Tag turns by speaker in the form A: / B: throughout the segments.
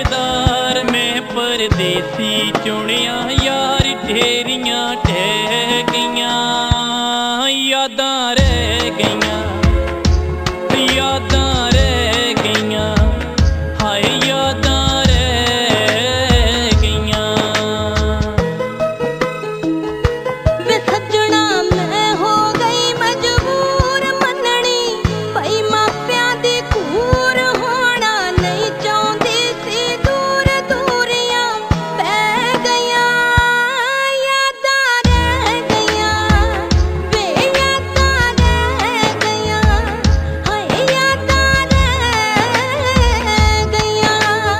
A: रिश्तेदार मैं परदेसी चुनिया यार ढेरियां ठह गईयां यादां रह गईयां यादां रह गईयां हाय यादां रह गईयां।
B: वे सजना मैं हो गई मजबूर मननी भाई मापिया दी कूर होना नहीं चाहती सी दूर दूरियां पै गईयां यादां रह गईयां वे यादां रह गईयां हाय यादां रह गईयां।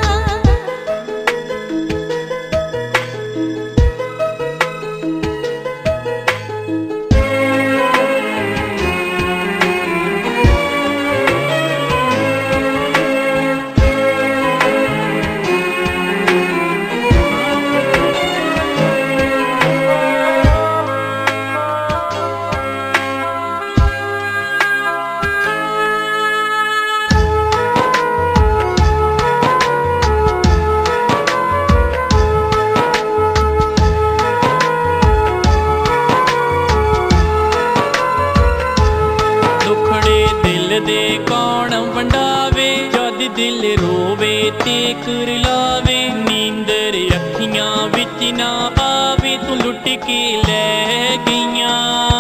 A: दे कौन वंडावे जद दिल रोवे ते करलावे नींदर अखियां विच ना आवे तू लुट के लै गईयां।